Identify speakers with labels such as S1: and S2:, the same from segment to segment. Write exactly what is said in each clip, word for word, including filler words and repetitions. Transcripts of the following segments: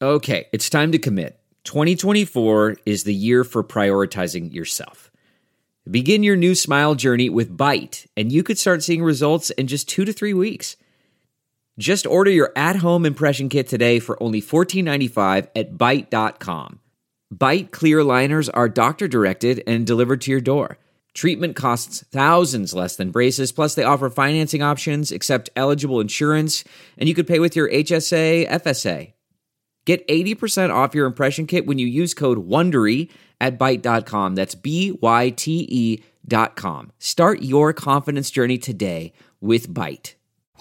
S1: Okay, it's time to commit. twenty twenty-four is the year for prioritizing yourself. Begin your new smile journey with Byte, and you could start seeing results in just two to three weeks. Just order your at-home impression kit today for only fourteen ninety-five at byte dot com. Byte clear aligners are doctor-directed and delivered to your door. Treatment costs thousands less than braces, plus they offer financing options, accept eligible insurance, and you could pay with your H S A, F S A. Get eighty percent off your impression kit when you use code WONDERY at byte dot com. That's B Y T E dot com. Start your confidence journey today with Byte.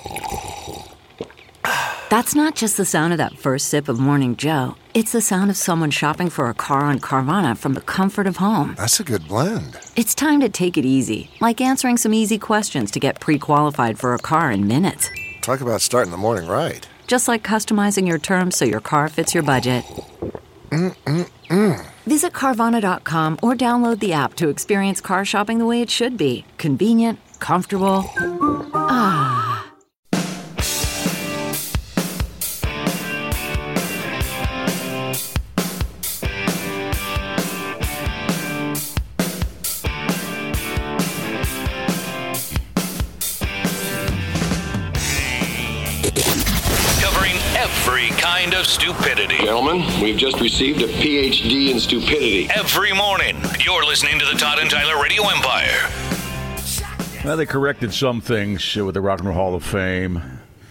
S2: That's not just the sound of that first sip of Morning Joe. It's the sound of someone shopping for a car on Carvana from the comfort of home.
S3: That's a good blend.
S2: It's time to take it easy, like answering some easy questions to get pre-qualified for a car in minutes.
S3: Talk about starting the morning right.
S2: Just like customizing your terms so your car fits your budget.
S3: Mm-mm-mm.
S2: Visit Carvana dot com or download the app to experience car shopping the way it should be. Convenient, comfortable. Ah.
S4: Every kind of stupidity.
S5: Gentlemen, we've just received a P H D in stupidity.
S4: Every morning, you're listening to the Todd and Tyler Radio Empire.
S6: Well, they corrected some things with the Rock and Roll Hall of Fame.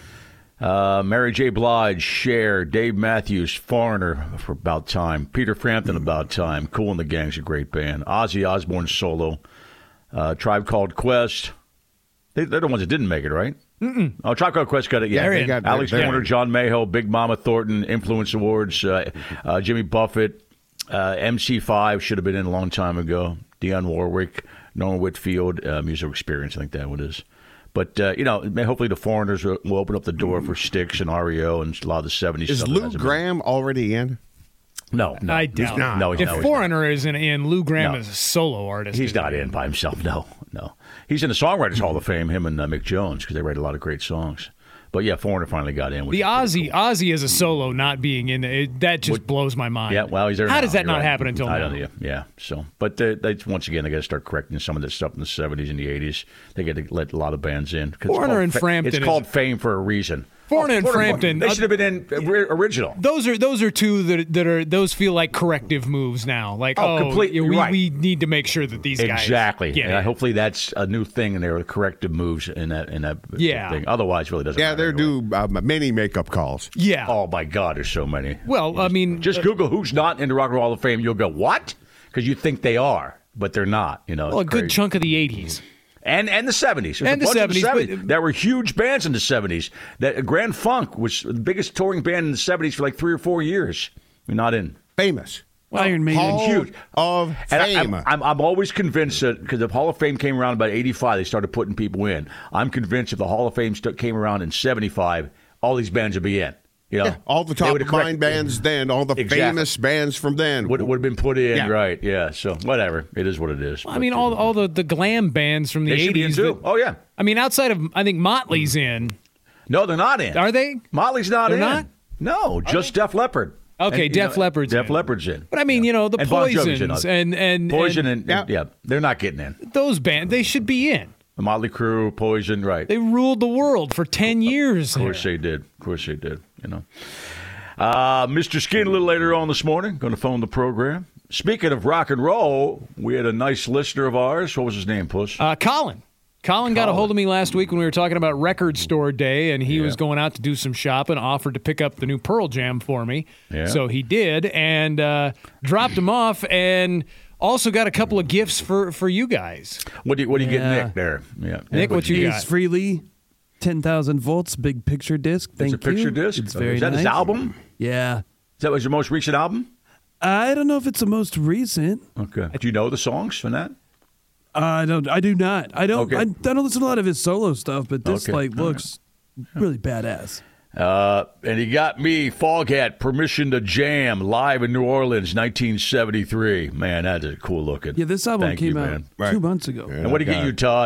S6: Uh, Mary J. Blige, Cher, Dave Matthews, Foreigner for About Time, Peter Frampton, About Time, Kool and the Gang's a great band, Ozzy Osbourne solo, uh, Tribe Called Quest. They, they're the ones that didn't make it, right?
S7: Mm-mm.
S6: Oh, Tribe Called Quest got it. Yeah,
S7: they got,
S6: Alex
S7: they're,
S6: Turner,
S7: they're,
S6: John Mayall, Big Mama Thornton, Influence Awards, uh, uh, Jimmy Buffett, uh, M C five should have been in a long time ago. Dionne Warwick, Norman Whitfield, uh, Musical Experience, I think that one is. But, uh, you know, hopefully the Foreigners will open up the door for Styx and R E O and a lot of the seventies
S8: is
S6: stuff.
S8: Lou Gramm been. already in?
S6: No, no.
S7: I doubt
S6: not. No, he's
S7: if
S6: no, he's
S7: Foreigner
S6: not.
S7: isn't in, Lou Gramm
S6: No.
S7: is a solo artist.
S6: He's not in by himself, no, no. He's in the Songwriters Hall of Fame, him and uh, Mick Jones, because they write a lot of great songs. But, yeah, Foreigner finally got in.
S7: The Ozzy, cool. Ozzy as a solo not being in it, that just what, blows my mind.
S6: Yeah, well, he's there
S7: How
S6: now.
S7: does that
S6: You're
S7: not
S6: right.
S7: happen until
S6: I
S7: now?
S6: don't know. Yeah, so. But they, they, once again, they got to start correcting some of this stuff in the seventies and the eighties. They got to let a lot of bands in.
S7: Foreigner and
S6: fa-
S7: Frampton.
S6: It's called Fame for a reason.
S7: Foreigner
S6: oh,
S7: and
S6: Foreigner,
S7: Frampton.
S6: They should have been in original.
S7: Those are those are two that that are those feel like corrective moves now. Like
S6: oh,
S7: oh
S6: completely
S7: we,
S6: right.
S7: we need to make sure that these guys
S6: exactly.
S7: get
S6: and
S7: it.
S6: Hopefully that's a new thing, and there are corrective moves in that in that
S7: yeah.
S6: thing. Otherwise, it really doesn't.
S8: Yeah,
S6: matter
S8: they're
S6: anyway.
S8: due uh, many makeup calls.
S7: Yeah.
S6: Oh my God, there's so many.
S7: Well, I mean,
S6: just
S7: uh,
S6: Google who's not in the Rock and Roll Hall of Fame. You'll go what? Because you think they are, but they're not. You know,
S7: well, a good chunk of the eighties.
S6: And and the seventies. There's
S7: and
S6: a
S7: the
S6: bunch
S7: seventies.
S6: Of the seventies.
S7: But,
S6: there were huge bands in the seventies. That Grand Funk was the biggest touring band in the seventies for like three or four years. We're not in.
S8: Famous.
S7: Well,
S9: Iron Maiden.
S8: Hall
S6: huge.
S8: of
S6: and
S8: Fame.
S6: I, I'm, I'm, I'm always convinced that because the Hall of Fame came around about eighty-five, they started putting people in. I'm convinced if the Hall of Fame st- came around in seventy-five, all these bands would be in. You know,
S8: yeah, all the top of mind bands then, all the
S6: exactly.
S8: famous bands from then.
S6: Would would have been put in,
S8: yeah.
S6: right, yeah. So, whatever. It is what it is.
S7: I mean, all all the, the glam bands from the
S6: they
S7: eighties.
S6: Should be in too.
S7: That,
S6: oh, yeah.
S7: I mean, outside of, I think Motley's in.
S6: No, they're not in.
S7: Are they?
S6: Motley's not
S7: they're
S6: in.
S7: Not?
S6: No, just Def Leppard.
S7: Okay,
S6: and,
S7: Def
S6: know,
S7: Leppard's
S6: Def
S7: in.
S6: Leppard's in.
S7: But I mean,
S6: yeah.
S7: you know, the
S6: and Bon
S7: Poisons and, and
S6: Poison
S7: and,
S6: and, and yeah. yeah, they're not getting in.
S7: Those bands, they should be in.
S6: The Motley Crue, Poison, right.
S7: They ruled the world for ten years.
S6: Of course
S7: there.
S6: they did. Of course they did, you know. Uh, Mister Skin a little later on this morning, going to phone the program. Speaking of rock and roll, we had a nice listener of ours. What was his name, Puss?
S7: Uh, Colin. Colin got a hold of me last week when we were talking about Record Store Day, and he
S6: yeah.
S7: was going out to do some shopping, offered to pick up the new Pearl Jam for me.
S6: Yeah.
S7: So he did, and uh, dropped him off, and also got a couple of gifts for, for you guys.
S6: What do you, what do you
S9: Yeah.
S6: get Nick there? Yeah.
S7: Nick, what you got?
S9: Ace Frehley, ten thousand volts, big picture disc. Thank
S6: it's a picture
S9: you.
S6: disc?
S9: It's very
S6: Is that
S9: nice.
S6: his album?
S9: Yeah.
S6: Is that was your most recent album?
S9: I don't know if it's the most recent.
S6: Okay. Do you know the songs from that?
S9: I don't. I do not. I don't.
S6: Okay.
S9: I, I don't listen to a lot of his solo stuff, but this
S6: Okay.
S9: like looks really badass.
S6: Uh, and he got me Foghat Permission to Jam live in New Orleans, nineteen seventy-three. Man, that is cool looking.
S9: Yeah, this album
S6: Thank
S9: came
S6: you,
S9: out
S6: man.
S9: two
S8: Right.
S9: months ago.
S8: Yeah.
S6: And what did he get you, Todd?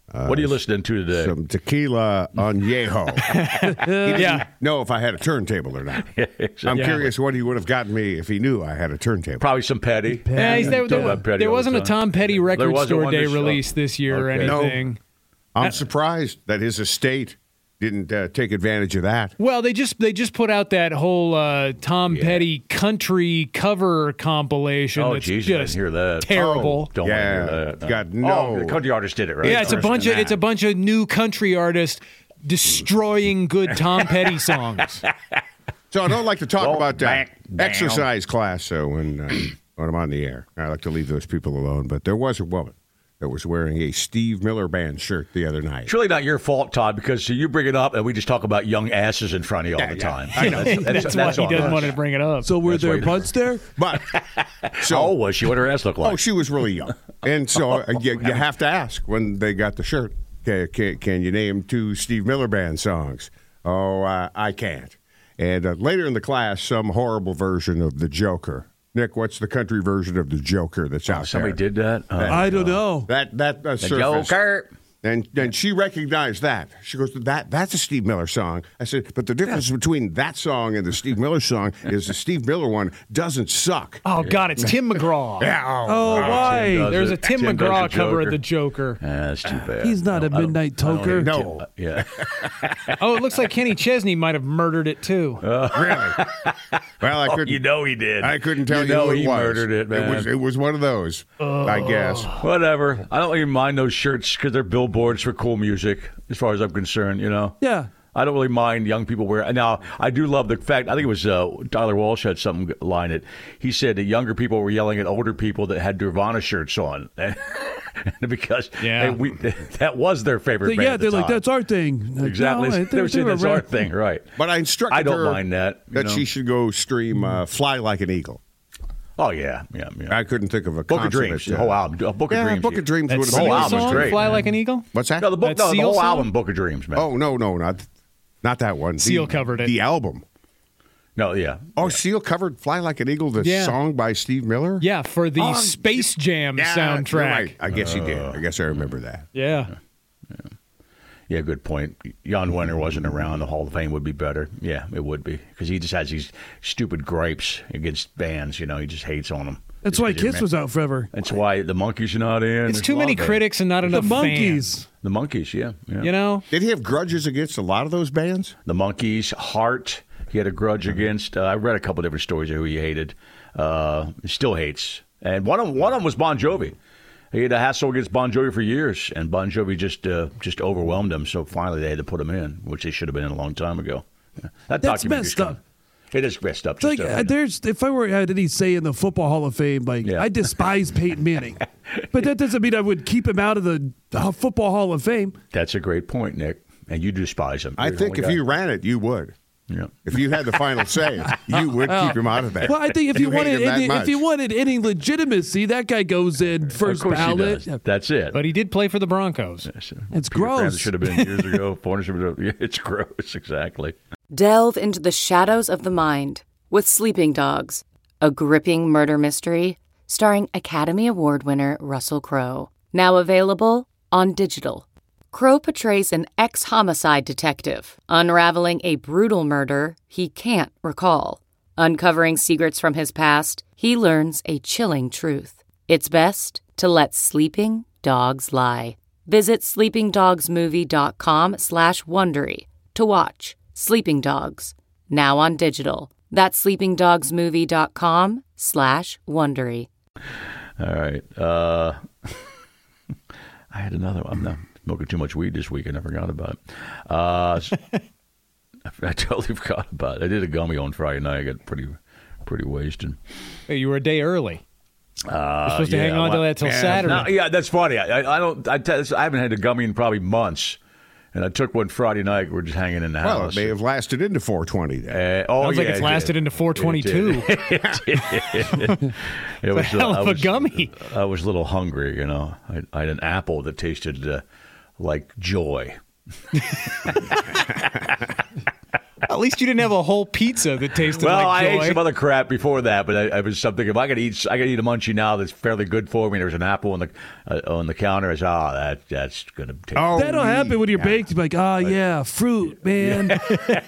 S8: Uh,
S6: What are you listening to today?
S8: Some tequila añejo. He
S7: Yeah.
S8: didn't know if I had a turntable or not. I'm
S7: Yeah.
S8: curious what he would have gotten me if he knew I had a turntable.
S6: Probably some Petty.
S7: Yeah, he's- there,
S6: Talk
S7: there-
S6: about Petty
S7: there
S6: all the
S7: wasn't a
S6: time.
S7: Tom Petty
S6: There
S7: record
S6: wasn't
S7: store
S6: one
S7: day
S6: this show.
S7: release this year or
S6: Okay.
S8: No.
S7: anything.
S8: I'm surprised that his estate didn't uh, take advantage of that.
S7: Well, they just they just put out that whole uh, Tom Petty country cover compilation.
S6: Oh,
S7: that's
S6: Jesus, I
S7: just
S6: didn't hear that.
S7: terrible.
S6: Don't
S8: Yeah,
S6: want to hear that.
S8: it's got
S6: Oh,
S8: no-
S6: the country artist did it, right?
S7: Yeah, it's a
S8: interest
S7: bunch
S8: in
S7: of it's a
S8: that.
S7: bunch of new country artists destroying good Tom Petty songs.
S8: So I don't like to talk
S6: Well,
S8: about that
S6: back down.
S8: exercise class. So when uh, when I'm on the air, I like to leave those people alone. But there was a woman that was wearing a Steve Miller Band shirt the other night.
S6: It's really not your fault, Todd, because you bring it up and we just talk about young asses in front of you all the
S8: yeah.
S6: time.
S8: I know.
S7: That's, why he
S6: on
S7: doesn't
S6: us.
S7: want to bring it up.
S9: So were
S6: That's
S9: there
S6: why-
S9: butts there?
S8: But
S6: How old was she? What her ass look like?
S8: oh, she was really young, and so uh, you, you have to ask when they got the shirt. Can, can, can you name two Steve Miller Band songs? Oh, uh, I can't. And uh, later in the class, some horrible version of the Joker. Nick, what's the country version of the Joker that's out
S6: Somebody
S8: there?
S6: did that? Oh,
S9: I don't know.
S8: That that uh,
S6: the
S8: surfaced.
S6: Joker.
S8: And and she recognized that. She goes, that that's a Steve Miller song. I said, but the difference between that song and the Steve Miller song is the Steve Miller one doesn't suck.
S7: Oh God, it's Tim McGraw.
S8: Yeah.
S9: Oh, why?
S6: does
S7: There's
S6: it.
S7: a Tim,
S6: Tim does
S7: McGraw
S6: the
S7: cover of
S6: Joker.
S7: the Joker.
S6: Ah, that's too bad.
S9: He's not a
S6: I don't-
S9: midnight
S6: I don't
S9: toker.
S6: even-
S8: No.
S6: Yeah.
S7: Oh, it looks like Kenny Chesney might have murdered it too.
S8: Really? Well, I couldn't.
S6: You know he did.
S8: I couldn't tell you,
S6: You know
S8: who it
S6: he
S8: was.
S6: murdered it, man.
S8: It was it was one of those. I guess.
S6: Whatever. I don't even mind those shirts because they're billboards for cool music, as far as I'm concerned, you know?
S9: Yeah.
S6: I don't really mind young people wearing. Now, I do love the fact. I think it was uh, Tyler Walsh had something line it. He said that younger people were yelling at older people that had Nirvana shirts on, because
S7: Yeah.
S6: they, we, that was their favorite.
S9: They-
S6: band
S9: yeah,
S6: at
S9: they're
S6: the
S9: like,
S6: time.
S9: that's our thing. Like,
S6: exactly.
S9: no,
S6: they
S9: they-
S6: were saying
S9: they
S6: that's
S9: were
S6: our
S9: rap-
S6: thing, right?
S8: But I instructed
S6: I don't
S8: her
S6: mind that. you
S8: that
S6: know?
S8: she should go stream uh, "Fly Like an Eagle."
S6: Oh yeah, yeah, yeah.
S8: I couldn't think of a
S6: Book of
S8: consummate,
S6: Dreams,
S8: uh,
S6: the whole album. Uh, Book of
S8: yeah,
S6: Dreams.
S8: Book of Dreams
S7: That
S8: would have
S6: whole
S8: been
S7: Seal
S6: album's
S7: song,
S6: great,
S7: Fly
S6: man.
S7: Like an Eagle.
S8: What's that?
S6: No, the book.
S7: That
S6: No, the
S7: Seal
S6: whole
S7: song?
S6: album, Book of Dreams, man.
S8: Oh no, no, not not that one.
S7: Seal
S8: the,
S7: covered it.
S8: The album.
S6: No, yeah.
S8: Oh, Seal covered "Fly Like an Eagle," the
S7: Yeah.
S8: song by Steve Miller.
S7: Yeah, for the
S8: Oh,
S7: Space Jam
S8: Yeah,
S7: soundtrack.
S8: you're right. I guess he did.
S6: Uh.
S8: I guess I remember that.
S7: Yeah.
S6: Yeah, good point. Jan Wenner wasn't around. The Hall of Fame would be better. Yeah, it would be. Because he just has these stupid gripes against bands. You know, he just hates on them.
S9: That's
S6: Just
S9: why
S6: 'cause you're
S9: Kiss
S6: ma-
S9: was out forever.
S6: That's why the Monkees are not in.
S7: It's
S6: There's
S7: too
S6: a lot
S7: many
S6: of them.
S7: critics and not
S9: The
S7: enough
S9: Monkees.
S7: fans.
S6: The Monkees, yeah, yeah.
S7: You know?
S8: Did he have grudges against a lot of those bands?
S6: The Monkees, Heart, he had a grudge against. Uh, I read a couple different stories of who he hated. Uh, still hates. And one of, one of them was Bon Jovi. He had a hassle against Bon Jovi for years, and Bon Jovi just uh, just overwhelmed him. So finally, they had to put him in, which they should have been in a long time ago. Yeah. That
S9: That's
S6: documentary's
S9: messed
S6: coming.
S9: up.
S6: It is messed up.
S9: It's like,
S6: just, uh,
S9: uh, there's, if I were had any say in the Football Hall of Fame, like,
S6: Yeah.
S9: I despise Peyton Manning. But that doesn't mean I would keep him out of the uh, Football Hall of Fame.
S6: That's a great point, Nick. And you despise him.
S8: I
S6: You're the
S8: think
S6: only
S8: if
S6: guy.
S8: you ran it, you would.
S6: Yeah.
S8: If you had the final say, you would keep him out of that.
S9: Well, I think if you,
S8: hate
S9: wanted
S8: him that
S9: any, if
S8: much.
S9: you wanted any legitimacy, that guy goes in first
S6: of course
S9: ballot.
S6: He does. That's it.
S7: But he did play for the Broncos.
S9: It's
S6: Peter
S9: gross.
S6: Francis should have been years ago. Foreigner should have been. Yeah, it's gross. Exactly.
S10: Delve into the shadows of the mind with Sleeping Dogs, a gripping murder mystery starring Academy Award winner Russell Crowe. Now available on digital. Crowe portrays an ex-homicide detective unraveling a brutal murder he can't recall. Uncovering secrets from his past, he learns a chilling truth. It's best to let sleeping dogs lie. Visit sleepingdogsmovie.com slash Wondery to watch Sleeping Dogs, now on digital. That's sleepingdogsmovie.com slash Wondery.
S6: All right. Uh, I had another one. I'm not smoking too much weed this week. I never forgot about it. Uh, I, I totally forgot about it. I did a gummy on Friday night. I got pretty pretty wasted.
S7: Hey, you were a day early.
S6: Uh,
S7: You're supposed to
S6: yeah,
S7: hang on to
S6: well,
S7: that till
S6: yeah,
S7: Saturday.
S6: no, yeah, that's funny. I, I, I don't. I, tell, I haven't had a gummy in probably months, and I took one Friday night. We're just hanging in the
S8: Well,
S6: house.
S8: it may have lasted into four twenty then.
S6: Uh, oh,
S7: Sounds
S6: yeah,
S7: like it's
S6: it
S7: lasted
S6: did.
S7: into four twenty-two.
S6: It did. It was
S7: hell
S6: I
S7: of a
S6: was-
S7: gummy.
S6: I was a little hungry, you know. I, I had an apple that tasted uh, like joy.
S7: At least you didn't have a whole pizza that tasted
S6: Well,
S7: like
S6: I
S7: joy.
S6: ate some other crap before that, but I, I was something. If I could eat, I could eat a munchie now that's fairly good for me. There's an apple on the uh, on the counter. I said, oh, that that's gonna take.
S8: Oh,
S9: That'll happen when you're
S8: yeah.
S9: baked. You're like, oh, yeah, fruit, man.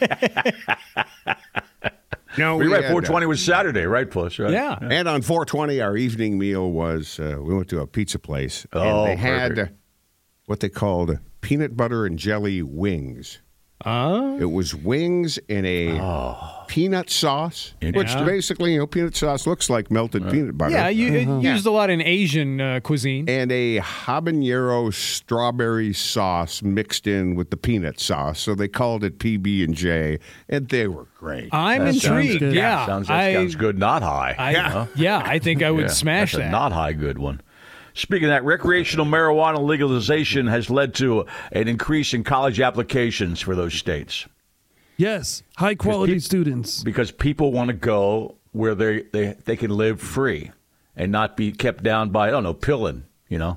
S8: No,
S6: Well, you're
S8: we
S6: right.
S8: had,
S6: four twenty was Saturday, right, Puss? Right?
S7: Yeah.
S8: And on four twenty, our evening meal was uh, we went to a pizza place. And
S6: Oh,
S8: they had
S6: perfect.
S8: uh, what they called peanut butter and jelly wings.
S7: Uh,
S8: It was wings in a peanut sauce, which
S7: Yeah.
S8: basically, you know, peanut sauce looks like melted peanut butter.
S7: yeah, you it
S8: Uh-huh.
S7: used a lot in Asian uh, cuisine.
S8: And a habanero strawberry sauce mixed in with the peanut sauce. So they called it P B and J, and they were great.
S7: I'm
S6: That sounds
S7: intrigued.
S9: good.
S7: Yeah,
S6: Sounds, that
S7: I,
S6: sounds good. Not high.
S7: I,
S6: Huh?
S7: yeah, I think I would
S6: Yeah,
S7: smash
S6: that's
S7: that.
S6: a not high good one. Speaking of that, recreational marijuana legalization has led to an increase in college applications for those states
S9: Yes, high quality
S6: peop-
S9: students.
S6: because people want to go where they, they, they can live free and not be kept down by, I don't know, pilling, you know.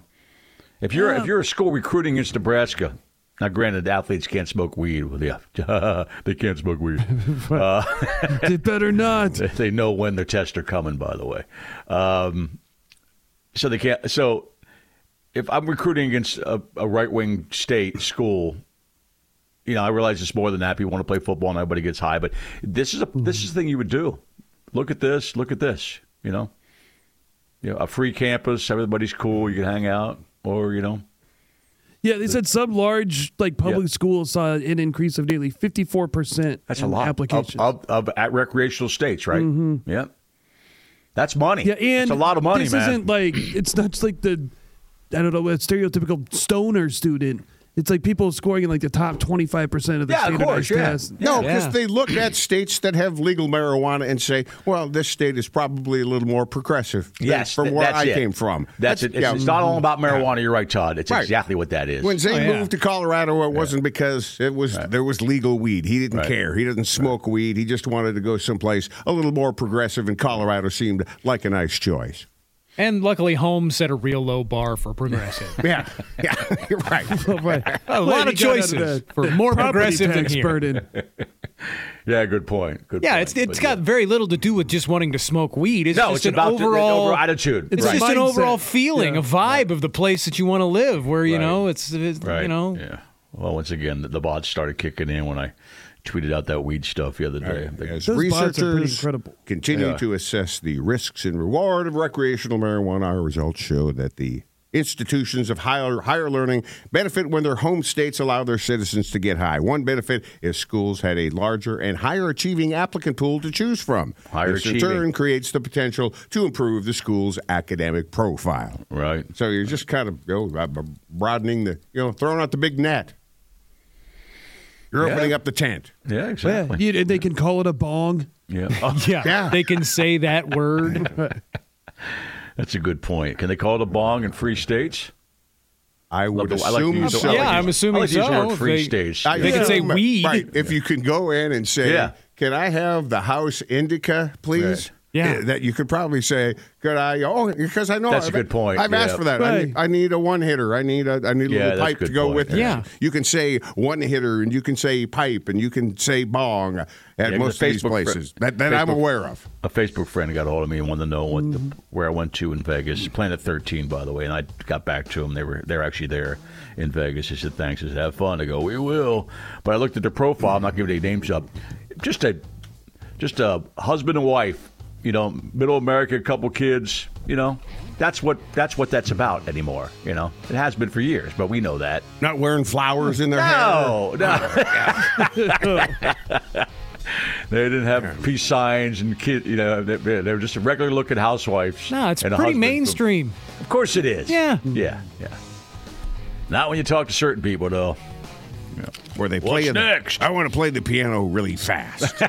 S6: If you're if you're a school recruiting against Nebraska, now granted, athletes can't smoke weed. Well, yeah, they can't smoke weed. uh,
S9: They better not.
S6: They know when their tests are coming, by the way. Um, so they can't. So if I'm recruiting against a, a right wing state school, you know, I realize it's more than that. People want to play football, and everybody gets high. But this is a this is the thing you would do. Look at this. Look at this. You know, you know, a free campus. Everybody's cool. You can hang out, or you know.
S9: Yeah, they said some large like public
S6: Yeah.
S9: schools saw an increase of nearly fifty-four percent
S6: That's
S9: in
S6: a lot
S9: applications.
S6: of, of, of at recreational states, right?
S9: Mhm.
S6: Yeah, that's money.
S9: yeah, and
S6: it's a lot of money,
S9: this
S6: man.
S9: isn't like it's not just like the I don't know, a stereotypical stoner student. It's like people scoring in like the top twenty-five percent of the
S8: Yeah, of
S9: standardized
S8: course, yeah.
S9: tests.
S8: No, because they look at states that have legal marijuana and say, well, this state is probably a little more progressive than
S6: Yes,
S8: from
S6: th-
S8: where
S6: that's
S8: I
S6: it.
S8: came from.
S6: That's, it. It's,
S8: yeah.
S6: it's not all about marijuana. You're right, Todd. It's
S8: Right.
S6: exactly what that is.
S8: When Zane
S7: Oh, yeah.
S8: moved to Colorado, it wasn't because it was there was legal weed. He didn't
S6: Right.
S8: care. He didn't smoke weed. He just wanted to go someplace a little more progressive, and Colorado seemed like a nice choice.
S7: And luckily, Holmes set a real low bar for progressive.
S8: Yeah, yeah, you're right.
S9: right.
S7: A lot of choices for more progressive than here.
S9: burden.
S6: Yeah, good point. Good
S7: Yeah,
S6: point.
S7: it's it's
S6: But,
S7: got very little to do with just wanting to smoke weed. It's
S6: No,
S7: just
S6: it's
S7: an
S6: about the- the
S7: overall
S6: overall attitude.
S7: It's
S6: Right.
S7: just an
S9: Mindset.
S7: overall feeling,
S9: Yeah.
S7: a vibe of the place that you want to live. Where you
S6: Right.
S7: know it's, it's
S6: right.
S7: you know
S6: Yeah. Well, once again, the, the bots started kicking in when I tweeted out that weed stuff the other day. I think-
S8: As
S9: Those bots are pretty
S8: researchers
S9: incredible.
S8: continue
S6: Yeah.
S8: to assess the risks and reward of recreational marijuana, our results show that the institutions of higher, higher learning benefit when their home states allow their citizens to get high. One benefit is schools had a larger and higher achieving applicant pool to choose from.
S6: Higher
S8: this in
S6: achieving.
S8: turn creates the potential to improve the school's academic profile.
S6: Right.
S8: So you're just kind of you know, broadening the, you know, throwing out the big net. You're
S6: Yeah.
S8: opening up the tent.
S6: Yeah,
S9: Yeah,
S6: exactly.
S9: you- and they can call it a bong.
S6: Yeah. Oh,
S7: yeah,
S8: Yeah.
S7: they can say that word.
S6: that's a good point. Can they call it a bong in free states?
S8: I would
S6: Love the- I like to
S8: assume
S6: use the-
S8: so.
S6: I like
S7: Yeah,
S6: to
S7: I'm
S6: use-
S7: assuming
S6: I like to use the
S7: so.
S6: word free
S7: They-
S6: states.
S8: I
S7: They can say
S8: assume-
S7: weed.
S8: Right. If you can go in and say,
S6: Yeah.
S8: can I have the house indica, please?
S6: Right.
S7: Yeah.
S8: Eh, That you could probably say, could I? Oh, because I know
S6: That's a
S8: I've-
S6: good point,
S8: I've asked
S6: yeah.
S8: for that. I,
S9: Right.
S8: need, I need a one hitter. I need a I need a
S6: Yeah,
S8: little
S6: that's a
S8: pipe to
S6: good
S8: go
S6: point,
S8: with it.
S7: yeah.
S8: You can say one hitter, and you can say pipe, and you can say bong at
S6: Yeah,
S8: most of
S6: the
S8: these
S6: Facebook fri-
S8: places that, that I'm
S6: Facebook-
S8: aware of.
S6: A Facebook friend got a hold of me and wanted to know what the, where I went to in Vegas. Planet thirteen, by the way, and I got back to them. They were they're actually there in Vegas. He said, "Thanks." I said, "Have fun." I go, "We will." But I looked at their profile. I'm not giving any names up. Just a just a husband and wife. You know, middle America, couple kids. You know, that's what that's what that's about anymore. You know, it has been for years, but we know that.
S8: Not wearing flowers in their
S6: No,
S8: hair.
S6: no. They didn't have peace signs and kid. You know, they, they were just regular looking housewives.
S7: No, it's
S6: and a
S7: pretty
S6: husband.
S7: mainstream.
S6: Of course it is.
S7: Yeah.
S6: yeah, yeah. Not when you talk to certain people, though.
S8: Where they
S6: What's
S8: play the-
S6: next?
S8: I want to play the piano really fast.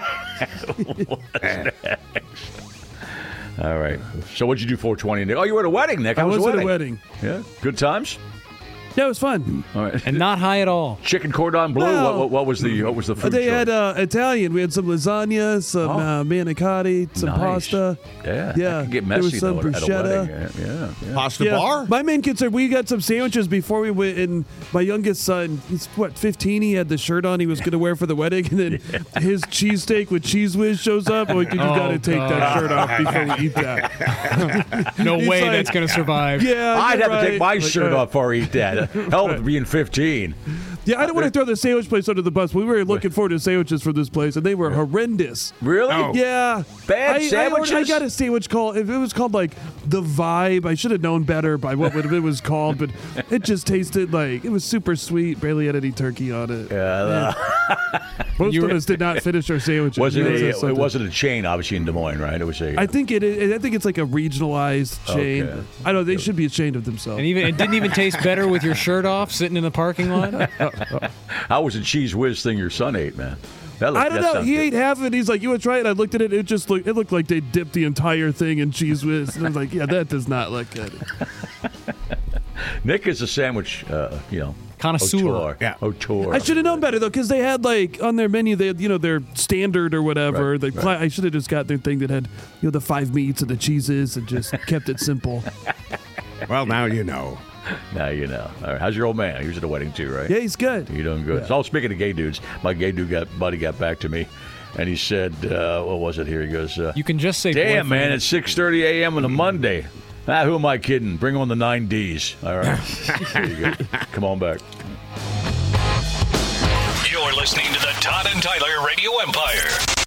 S6: All right. So what'd you do four twenty, Nick? Oh, you were at a wedding, Nick.
S9: I
S6: How was,
S9: was
S6: the
S9: at a
S6: wedding?
S9: wedding.
S6: Yeah. Good times.
S9: Yeah, it was fun.
S6: All right.
S7: And not high at all.
S6: Chicken cordon bleu.
S9: No.
S6: What, what, what was the what was the food?
S9: They
S6: choice?
S9: had uh, Italian. We had some lasagna, some
S6: Oh.
S9: uh, manicotti, some
S6: Nice.
S9: pasta.
S6: Yeah, that
S9: yeah.
S6: can get
S9: There was
S6: messy
S9: some
S6: though at a
S9: bruschetta.
S6: wedding. Yeah, yeah. yeah.
S8: Pasta
S9: Yeah.
S8: bar?
S9: My main concern, we got some sandwiches before we went, and my youngest son, he's what, fifteen? He had the shirt on he was going to wear for the wedding, and then his cheesesteak with Cheese Whiz shows up. I'm like, you
S7: Oh,
S9: got to take
S7: God.
S9: that shirt off before we eat that.
S7: No
S9: He's
S7: way
S9: like-
S7: that's going to survive.
S9: Yeah,
S6: I'd
S9: you're
S6: have to take my
S9: right. Like,
S6: shirt
S9: uh,
S6: off before I eat that. Hell with being fifteen.
S9: Yeah, I don't want to throw the sandwich place under the bus. We were looking forward to sandwiches from this place, and they were horrendous.
S6: Really?
S8: Oh.
S9: Yeah,
S6: Bad
S9: I,
S6: sandwiches?
S9: I, ordered- I got a sandwich called. If it was called like the Vibe, I should have known better by what it was called. But it just tasted like it was super sweet. Barely had any turkey on it.
S6: Yeah,
S9: Most
S7: You
S9: of
S7: were-
S9: us did not finish our sandwiches.
S6: was it?
S9: Yeah,
S6: A,
S9: so
S6: it
S9: something.
S6: wasn't a chain, obviously in Des Moines, right? It was a.
S9: I think it. is- I think it's like a regionalized chain.
S6: Okay.
S9: I know they should be ashamed of themselves.
S7: And even it didn't even taste better with your shirt off, sitting in the parking lot.
S6: How was the cheese whiz thing your son ate, man? That looked,
S9: I don't
S6: that
S9: know.
S6: sounds
S9: He
S6: good.
S9: ate half of it. He's like, "You want to try it?" I looked at it. It just looked. It looked like they dipped the entire thing in cheese whiz. And I was like, "Yeah, that does not look good."
S6: Nick is a sandwich, uh, you know,
S7: Connoisseur.
S6: auteur.
S8: Yeah.
S6: Auteur.
S9: I should have known better though, because they had like on their menu, they had you know their standard or whatever.
S6: Right,
S9: They
S6: right.
S9: pla- I should have just got their thing that had you know the five meats and the cheeses and just kept it simple.
S8: Well, now you know.
S6: Now you know. All right. How's your old man? He was at a wedding too, right?
S9: Yeah, he's good.
S6: You're doing good. So, speaking of gay dudes, my gay dude got buddy got back to me, and he said, uh, "What was it here?" He goes, uh,
S7: You can just say,
S6: "Damn,
S7: boyfriend.
S6: man, it's six thirty a.m. on a Monday. Ah, who am I kidding? Bring on the nine Ds. All right, there you go. Come on back."
S4: You're listening to the Todd and Tyler Radio Empire.